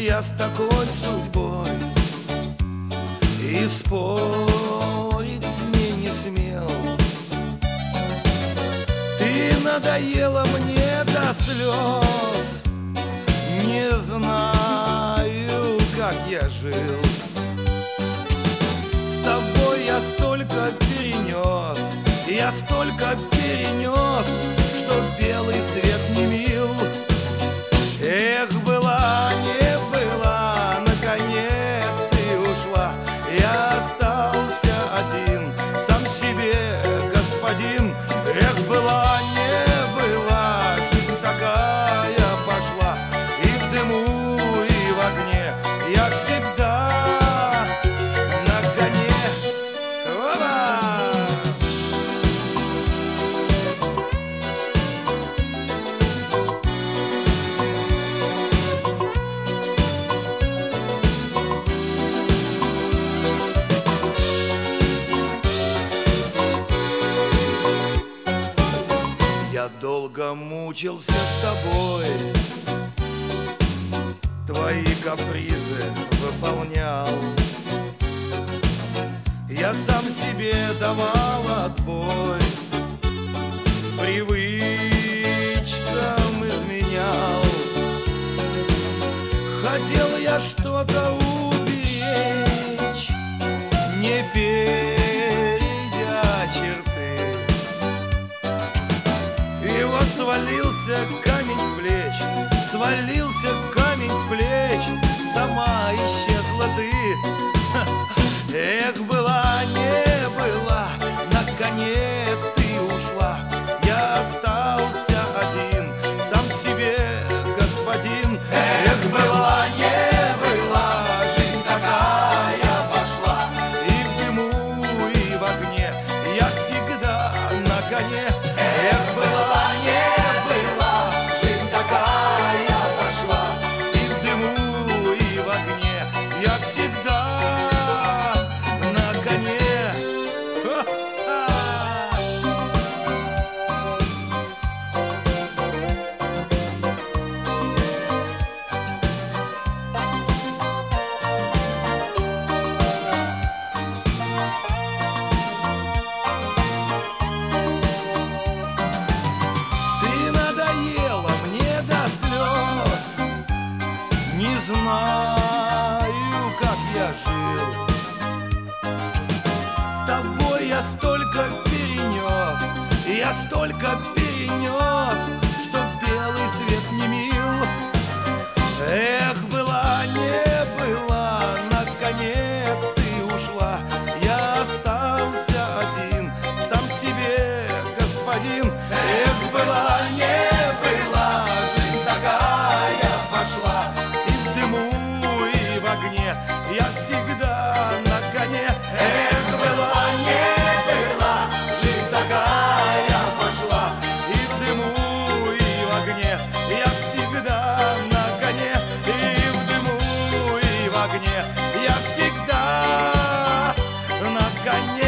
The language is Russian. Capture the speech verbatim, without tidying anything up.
я с такой судьбой и спорить с ней не смел. Ты надоела мне до слез, не знаю, как я жил. С тобой я столько перенес, я столько перенес, что белый свет не мил. Эх, была, не была, наконец ты ушла. Я остался один, сам себе господин. Эх, была, не была, жизнь такая пошла. И в дыму, и в огне я всегда на коне. Опа! Я долго мучился с тобой, твои капризы выполнял. Я сам себе давал отбой, привычкам изменял. Хотел я что-то уберечь, не перейдя черты. И вот свалился камень с плеч, свалился камень с плеч, сама исчезла ты. Эх, была, не была, наконец ты ушла. Я остался один, сам себе господин. Эх, была, не была, жизнь такая пошла. И в дыму, и в огне я всегда на коне. Эх, была, не была, жизнь такая пошла. И в дыму, и в огне я всегда на коне. Ха-ха! Ты надоела мне до слез, не знаю, как я жил. С тобой я столько перенес, я столько перенес, что белый свет не мил. Эх, была, не была, наконец ты ушла. Я остался один, сам себе господин. Эх, была, не была, жизнь такая пошла. И в дыму, и в огне я всегда на коне. Эх, была, не была, жизнь такая пошла. И в дыму, и в огне я всегда на коне. И в дыму, и в огне я всегда на коне.